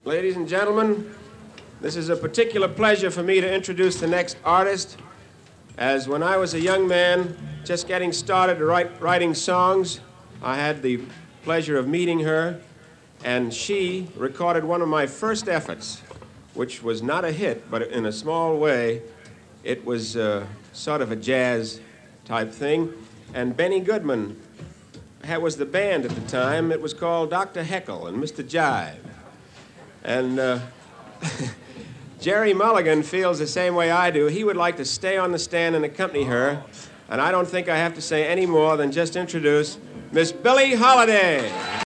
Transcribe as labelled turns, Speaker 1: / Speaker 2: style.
Speaker 1: Ladies and gentlemen, this is a particular pleasure for me to introduce the next artist, as when I was a young man just getting started writing songs, I had the pleasure of meeting her, and she recorded one of my first efforts, which was not a hit, but in a small way, it was sort of a jazz type thing, and Benny Goodman was the band at the time. It was called Dr. Heckle and Mr. Jive. And Jerry Mulligan feels the same way I do. He would like to stay on the stand and accompany her, and I don't think I have to say any more than just introduce Miss Billie Holiday.